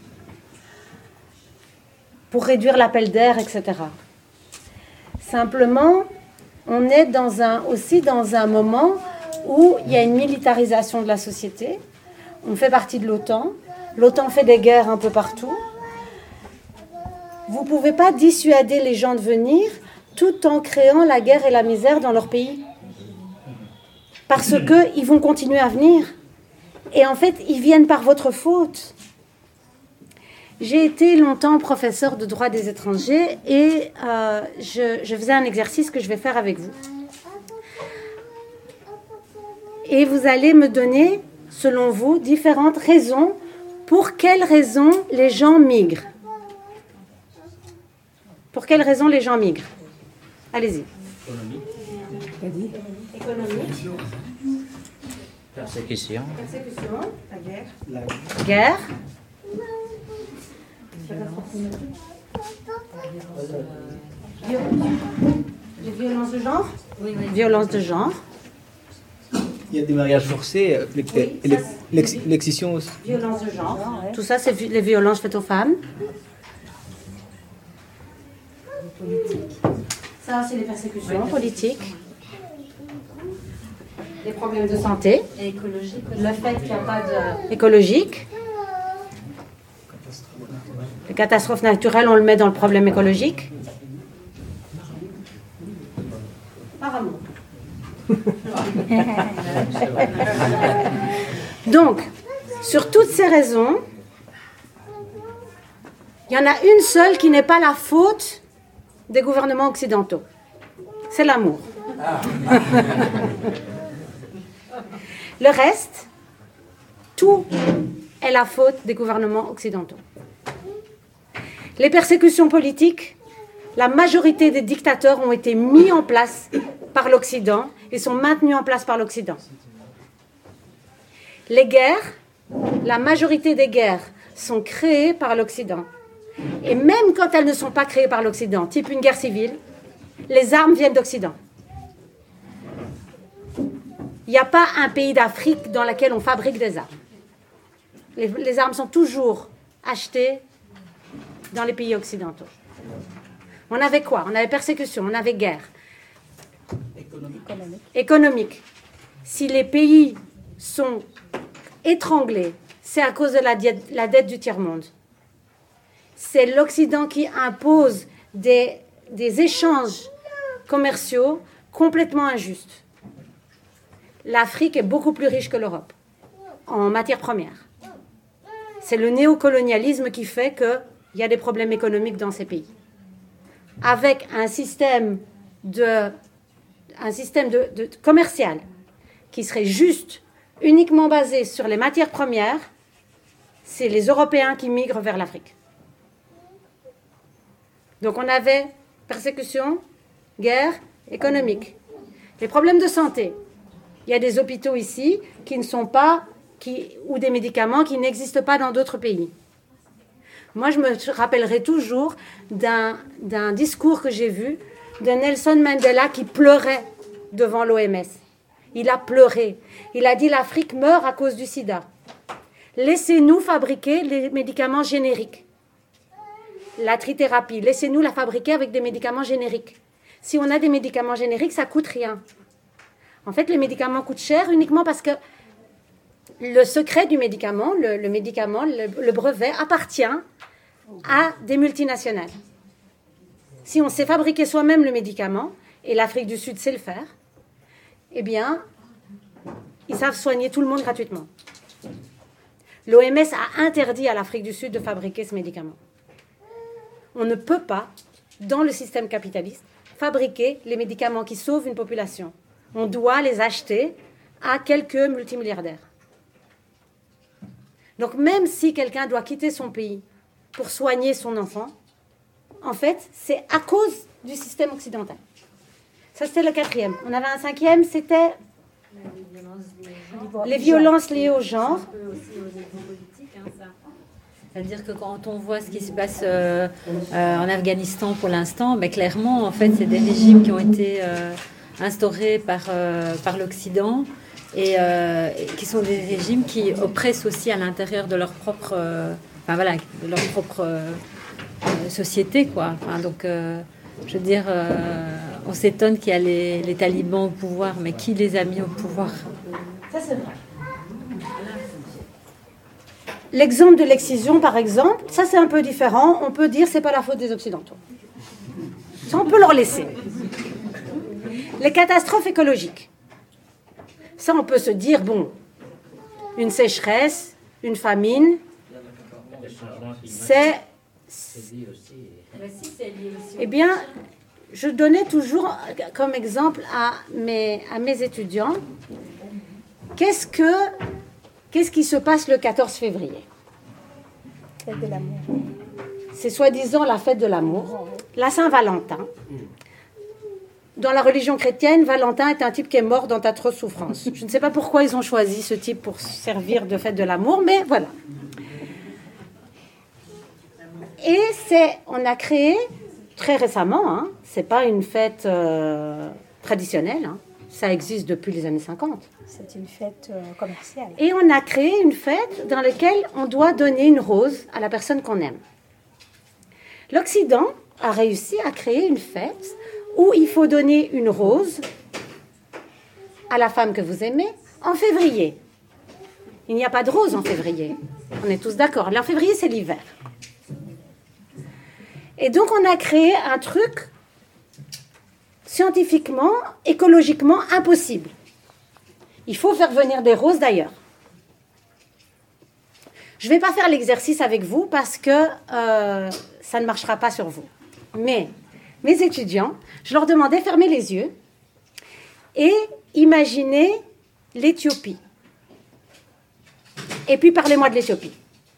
pour réduire l'appel d'air, et cetera. Simplement, on est dans un, aussi dans un moment où il y a une militarisation de la société. On fait partie de l'OTAN. L'OTAN fait des guerres un peu partout. Vous ne pouvez pas dissuader les gens de venir tout en créant la guerre et la misère dans leur pays. Parce qu'ils vont continuer à venir. Et en fait, ils viennent par votre faute. J'ai été longtemps professeur de droit des étrangers et euh, je, je faisais un exercice que je vais faire avec vous. Et vous allez me donner, selon vous, différentes raisons pour quelles raisons les gens migrent. Pour quelles raisons les gens migrent? Allez-y. Économie. Économie. Persécution. Persécution. La guerre. La guerre. Les violences de genre. Oui, oui. Violences de genre. Il y a des mariages forcés, euh, l'ex- Oui, ça, l'ex- c'est- l'ex- l'excision aussi. Violences de genre. Tout ça, c'est vi- les violences faites aux femmes. Ça, c'est les persécutions politiques. Les problèmes de santé. Et écologique. Le fait qu'il n'y a pas de... Écologique. Les catastrophes naturelles, on le met dans le problème écologique. Apparemment. Donc, sur toutes ces raisons, il y en a une seule qui n'est pas la faute des gouvernements occidentaux. C'est l'amour. Le reste, tout est la faute des gouvernements occidentaux. Les persécutions politiques, la majorité des dictateurs ont été mis en place par l'Occident et sont maintenus en place par l'Occident. Les guerres, la majorité des guerres sont créées par l'Occident. Et même quand elles ne sont pas créées par l'Occident, type une guerre civile, les armes viennent d'Occident. Il n'y a pas un pays d'Afrique dans lequel on fabrique des armes. Les, les armes sont toujours achetées dans les pays occidentaux. On avait quoi? On avait persécution, on avait guerre. Économique. Économique. Si les pays sont étranglés, c'est à cause de la, diète, la dette du tiers-monde. C'est l'Occident qui impose des, des échanges commerciaux complètement injustes. L'Afrique est beaucoup plus riche que l'Europe en matières premières. C'est le néocolonialisme qui fait qu'il y a des problèmes économiques dans ces pays. Avec un système, de, un système de, de, commercial qui serait juste, uniquement basé sur les matières premières, c'est les Européens qui migrent vers l'Afrique. Donc on avait persécution, guerre, économique. Les problèmes de santé. Il y a des hôpitaux ici qui ne sont pas, qui, ou des médicaments qui n'existent pas dans d'autres pays. Moi, je me rappellerai toujours d'un, d'un discours que j'ai vu de Nelson Mandela qui pleurait devant l'O M S. Il a pleuré. Il a dit « L'Afrique meurt à cause du sida. Laissez-nous fabriquer les médicaments génériques. La trithérapie, laissez-nous la fabriquer avec des médicaments génériques. Si on a des médicaments génériques, ça ne coûte rien. » En fait, les médicaments coûtent cher uniquement parce que le secret du médicament, le, le médicament, le, le brevet appartient à des multinationales. Si on sait fabriquer soi-même le médicament, et l'Afrique du Sud sait le faire, eh bien, ils savent soigner tout le monde gratuitement. L'O M S a interdit à l'Afrique du Sud de fabriquer ce médicament. On ne peut pas, dans le système capitaliste, fabriquer les médicaments qui sauvent une population. On doit les acheter à quelques multimilliardaires. Donc même si quelqu'un doit quitter son pays pour soigner son enfant, en fait, c'est à cause du système occidental. Ça, c'était le quatrième. On avait un cinquième, c'était les violences liées au genre. C'est-à-dire que quand on voit ce qui se passe euh, euh, en Afghanistan pour l'instant, ben, clairement, en fait, c'est des régimes qui ont été euh, instaurés par, euh, par l'Occident et, euh, et qui sont des régimes qui oppressent aussi à l'intérieur de leur propre, euh, enfin, voilà, de leur propre euh, société, quoi. Enfin, donc, euh, je veux dire, euh, on s'étonne qu'il y a les, les talibans au pouvoir, mais qui les a mis au pouvoir? Ça, c'est vrai. L'exemple de l'excision, par exemple, ça c'est un peu différent. On peut dire que ce n'est pas la faute des Occidentaux. Ça, on peut leur laisser. Les catastrophes écologiques. Ça, on peut se dire, bon, une sécheresse, une famine, c'est... Eh bien, je donnais toujours comme exemple à mes, à mes étudiants, qu'est-ce que... Qu'est-ce qui se passe le quatorze février? Fête de l'amour. C'est soi-disant la fête de l'amour. La Saint-Valentin. Dans la religion chrétienne, Valentin est un type qui est mort dans d'atroces souffrances. Je ne sais pas pourquoi ils ont choisi ce type pour servir de fête de l'amour, mais voilà. Et c'est, on a créé très récemment, hein, c'est pas une fête euh, traditionnelle, hein, ça existe depuis les années cinquante. C'est une fête euh, commerciale. Et on a créé une fête dans laquelle on doit donner une rose à la personne qu'on aime. L'Occident a réussi à créer une fête où il faut donner une rose à la femme que vous aimez en février. Il n'y a pas de rose en février. On est tous d'accord. En février, c'est l'hiver. Et donc, on a créé un truc scientifiquement, écologiquement impossible. Il faut faire venir des roses d'ailleurs. Je ne vais pas faire l'exercice avec vous parce que euh, ça ne marchera pas sur vous. Mais mes étudiants, je leur demandais de fermer les yeux et imaginer l'Éthiopie. Et puis parlez-moi de l'Éthiopie.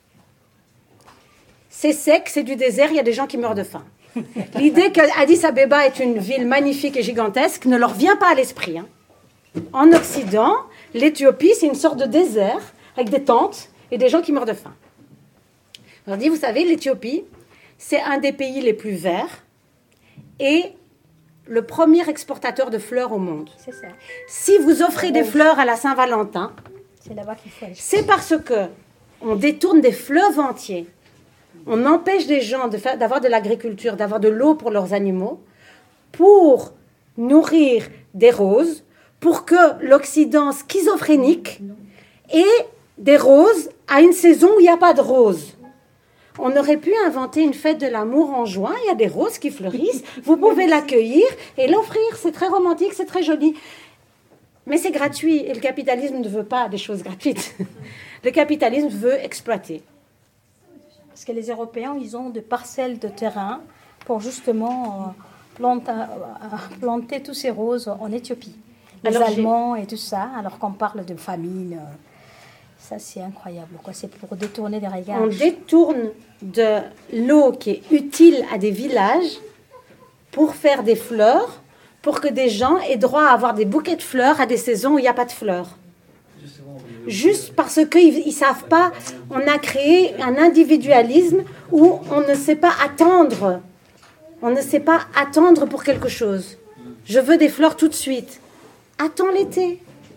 C'est sec, c'est du désert, il y a des gens qui meurent de faim. L'idée que Addis Abeba est une ville magnifique et gigantesque ne leur vient pas à l'esprit. Hein. En Occident, l'Éthiopie, c'est une sorte de désert avec des tentes et des gens qui meurent de faim. Je leur dis, vous savez, l'Éthiopie, c'est un des pays les plus verts et le premier exportateur de fleurs au monde. C'est ça. Si vous offrez des fleurs à la Saint-Valentin, c'est là-bas qu'il faut aller. C'est parce que on détourne des fleuves entiers. On empêche des gens de faire, d'avoir de l'agriculture, d'avoir de l'eau pour leurs animaux, pour nourrir des roses, pour que l'Occident schizophrénique ait des roses à une saison où il n'y a pas de roses. On aurait pu inventer une fête de l'amour en juin, il y a des roses qui fleurissent, vous pouvez l'accueillir et l'offrir, c'est très romantique, c'est très joli. Mais c'est gratuit et le capitalisme ne veut pas des choses gratuites. Le capitalisme veut exploiter. Parce que les Européens, ils ont des parcelles de terrain pour justement euh, planter, euh, planter tous ces roses en Éthiopie. Les Alors, Allemands et tout ça, alors qu'on parle de famine. Euh, ça, c'est incroyable, quoi. C'est pour détourner des regards. On détourne de l'eau qui est utile à des villages pour faire des fleurs, pour que des gens aient droit à avoir des bouquets de fleurs à des saisons où il n'y a pas de fleurs. Juste parce qu'ils ne savent pas, on a créé un individualisme où on ne sait pas attendre. On ne sait pas attendre pour quelque chose. Je veux des fleurs tout de suite. Attends l'été.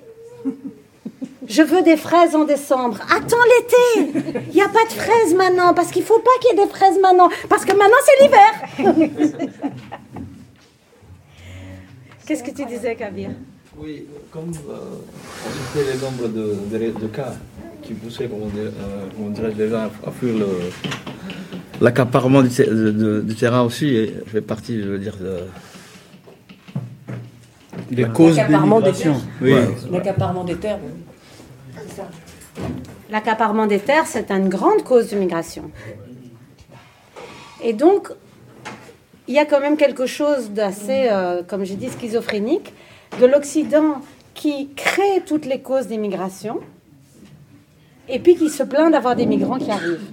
Je veux des fraises en décembre. Attends l'été. Il n'y a pas de fraises maintenant, parce qu'il ne faut pas qu'il y ait des fraises maintenant, parce que maintenant c'est l'hiver. Qu'est-ce que tu disais, Kabir? Oui, comme euh, on était le nombre de, de, de cas qui poussaient, comment dire, euh, comment dirais-je, les gens à fuir le, l'accaparement du, de, de, du terrain aussi, et je fais partie, je veux dire, de, des Ouais. causes L'accaparement des d'immigration. terres. Oui. Ouais. L'accaparement des terres. C'est ça. L'accaparement des terres, c'est une grande cause de migration. Et donc, il y a quand même quelque chose d'assez, euh, comme j'ai dit, schizophrénique, de l'Occident qui crée toutes les causes des migrations et puis qui se plaint d'avoir des migrants qui arrivent.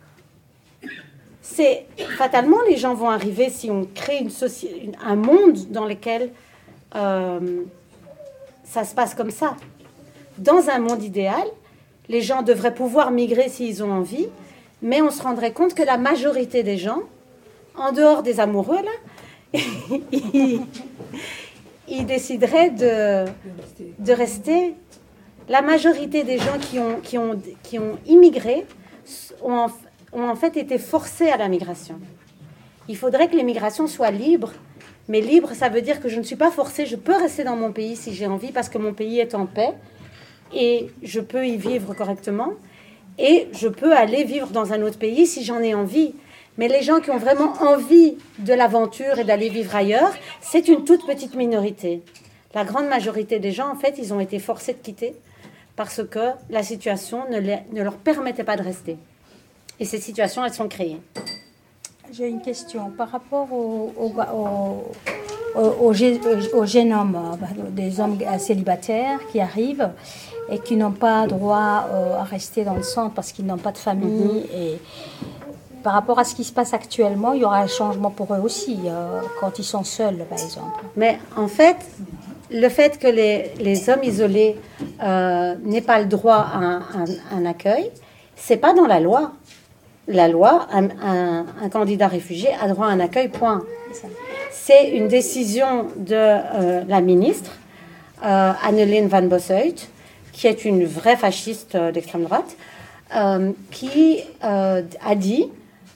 C'est, fatalement, les gens vont arriver si on crée une soci- une- un monde dans lequel euh, ça se passe comme ça. Dans un monde idéal, les gens devraient pouvoir migrer s'ils ont envie, mais on se rendrait compte que la majorité des gens, en dehors des amoureux, là, ils, ils décideraient de, de rester. La majorité des gens qui ont, qui ont, qui ont immigré ont en, ont en fait été forcés à la migration. Il faudrait que les migrations soient libres, mais libre, ça veut dire que je ne suis pas forcée, je peux rester dans mon pays si j'ai envie, parce que mon pays est en paix, et je peux y vivre correctement, et je peux aller vivre dans un autre pays si j'en ai envie. Mais les gens qui ont vraiment envie de l'aventure et d'aller vivre ailleurs, c'est une toute petite minorité. La grande majorité des gens, en fait, ils ont été forcés de quitter parce que la situation ne, les, ne leur permettait pas de rester. Et ces situations, elles sont créées. J'ai une question par rapport au, au, au, au, au, au jeunes hommes, des hommes célibataires qui arrivent et qui n'ont pas droit à rester dans le centre parce qu'ils n'ont pas de famille. Mm-hmm. Et par rapport à ce qui se passe actuellement, il y aura un changement pour eux aussi, euh, quand ils sont seuls, par exemple. Mais en fait, le fait que les, les hommes isolés euh, n'aient pas le droit à un, un, un accueil, c'est pas dans la loi. La loi, un, un, un candidat réfugié a droit à un accueil, point. C'est une décision de euh, la ministre, euh, Annelien van Bossuyt, qui est une vraie fasciste euh, d'extrême droite, euh, qui euh, a dit,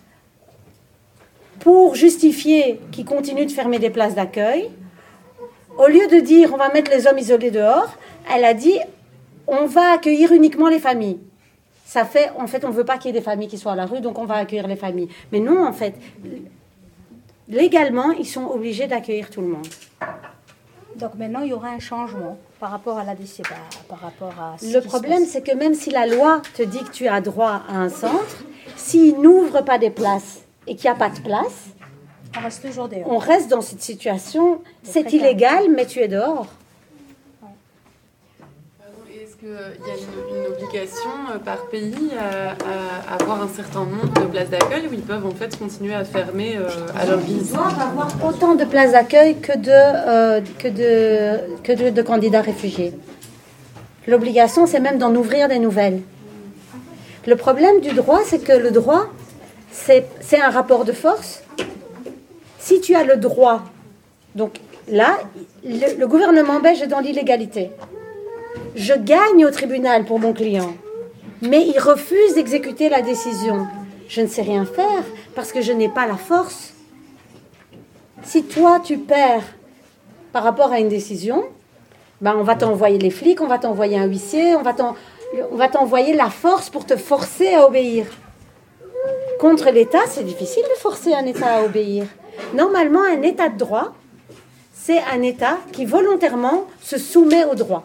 pour justifier qu'ils continuent de fermer des places d'accueil, au lieu de dire on va mettre les hommes isolés dehors, elle a dit on va accueillir uniquement les familles. Ça fait, en fait, on ne veut pas qu'il y ait des familles qui soient à la rue, donc on va accueillir les familles. Mais non, en fait, légalement, ils sont obligés d'accueillir tout le monde. Donc maintenant, il y aura un changement par rapport à la D C P A, par rapport à... Le problème, c'est que même si la loi te dit que tu as droit à un centre, s'ils n'ouvrent pas des places et qu'il n'y a pas de place, on reste toujours dehors. On reste dans cette situation, c'est illégal, mais tu es dehors. Est-ce qu'il y a une, une obligation par pays à, à avoir un certain nombre de places d'accueil où ils peuvent en fait continuer à fermer euh, à leur guise? Ils doivent avoir autant de places d'accueil que de, euh, que de, que de, de candidats réfugiés. L'obligation, c'est même d'en ouvrir des nouvelles. Le problème du droit, c'est que le droit, c'est, c'est un rapport de force. Si tu as le droit, donc là, le, le gouvernement belge est dans l'illégalité. Je gagne au tribunal pour mon client, mais il refuse d'exécuter la décision. Je ne sais rien faire parce que je n'ai pas la force. Si toi, tu perds par rapport à une décision, ben on va t'envoyer les flics, on va t'envoyer un huissier, on va, t'en, on va t'envoyer la force pour te forcer à obéir. Contre l'État, c'est difficile de forcer un État à obéir. Normalement, un État de droit, c'est un État qui volontairement se soumet au droit.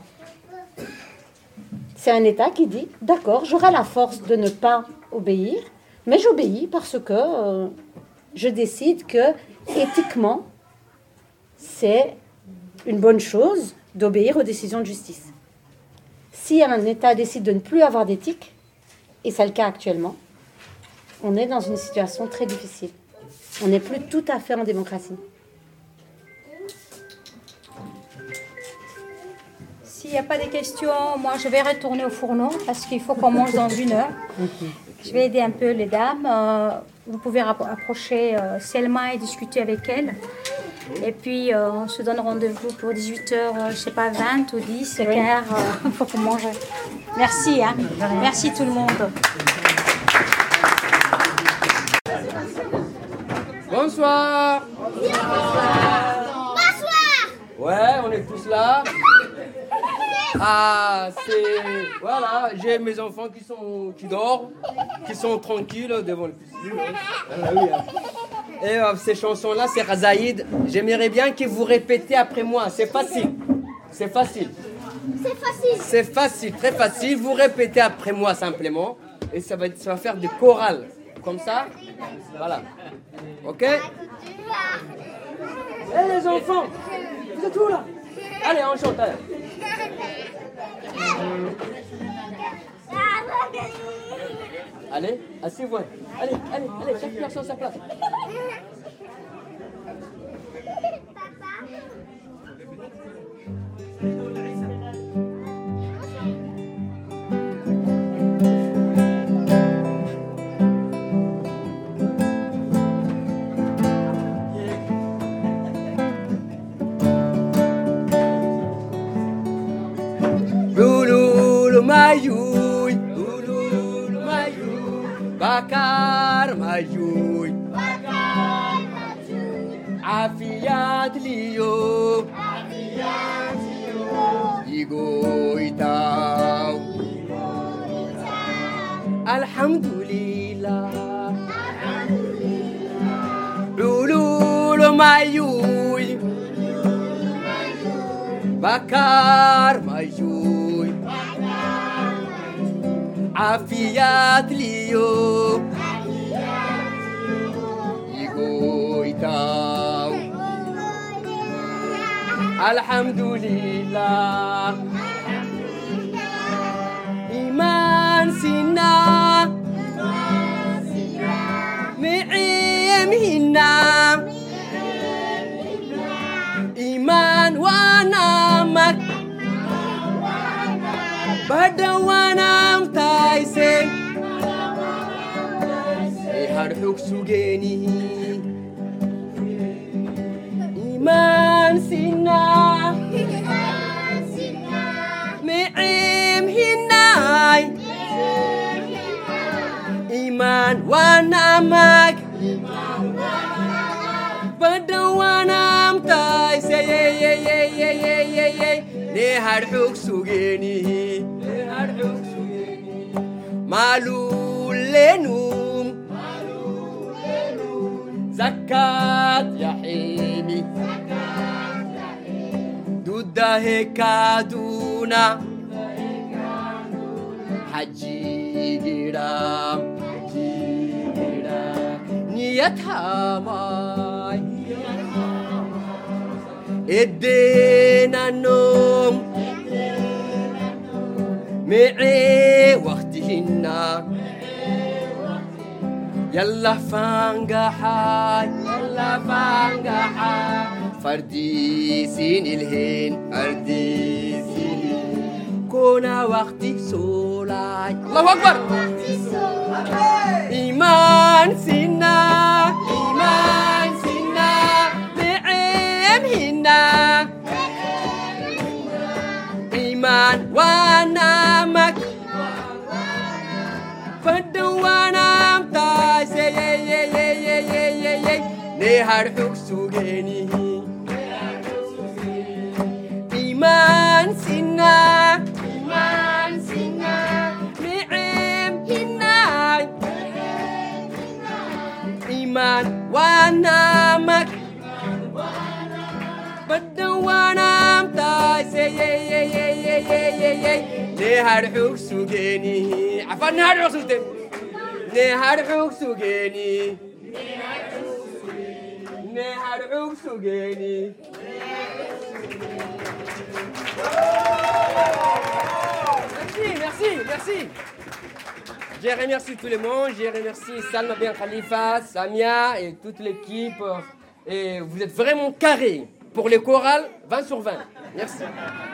C'est un État qui dit, d'accord, j'aurai la force de ne pas obéir, mais j'obéis parce que euh, je décide que, éthiquement, c'est une bonne chose d'obéir aux décisions de justice. Si un État décide de ne plus avoir d'éthique, et c'est le cas actuellement, on est dans une situation très difficile. On n'est plus tout à fait en démocratie. S'il n'y a pas de questions, moi je vais retourner au fourneau parce qu'il faut qu'on mange dans une heure. Je vais aider un peu les dames. Euh, vous pouvez approcher euh, Selma et discuter avec elle. Et puis euh, on se donne rendez-vous pour dix-huit heures, euh, je ne sais pas, vingt ou dix, oui. Car il euh, faut qu'on mange. Merci, hein. Merci tout le monde. Bonsoir. Bonsoir. Ouais, on est tous là. Ah, c'est... Voilà, j'ai mes enfants qui sont... qui dorment, qui sont tranquilles devant le piscine. Ah, oui, hein. Et euh, ces chansons-là, c'est Razaïd. J'aimerais bien que vous répétez après moi. C'est facile. C'est facile. C'est facile. C'est facile, très facile. Vous répétez après moi simplement. Et ça va, ça va faire des chorales. Comme ça. Voilà. Ok? Eh hey, les enfants, vous êtes où là? Allez, on chante. Allez. Allez, asseyez-vous. Allez, allez, allez, chaque personne à sa place. Mayuy, Lulu Mayuy, Bakar Mayuy, Bakar Mayuy, Afiyat Liyo, Afiyat Liyo, Igoitao, Alhamdulillah, Alhamdulillah, Lulu Mayuy, Bakar Mayuy. Afiyat liyo, Igoitao, Alhamdulillah, Iman sina, Mi'im hina, Iman wanamak, Badawanam taise, Ihar huksugeni, Iman sina, Mi'im hinai, Iman wanamak, Badawanam taise, Ihar huksugeni. Malulenum, Zakat Yahini, Duda Hekaduna, Haji Giram, Niyat Hamay, Edenanum, Mi'e waqtihinna, Yalla fangaha, Yalla fangaha, Fardi sinilhin, Fardi sinilhin, Kona waqti solay, Allahu Akbar! Iman sinna, Iman sinna, Mi'im hinna, نهار حوك سوغيني إيمان سنا إيمان سنا نعم هناي إيمان ونامك بدن ونام تاي سي يي يي يي يي يي نهار حوك سوغيني عفوا نهار حوك سوغيني نهار حوك سوغيني نهار حوك سوغيني Merci, merci, merci. Je remercie tout le monde, je remercie Salma Ben Khalifa, Samia et toute l'équipe. Et vous êtes vraiment carrés. Pour les chorales, vingt sur vingt. Merci.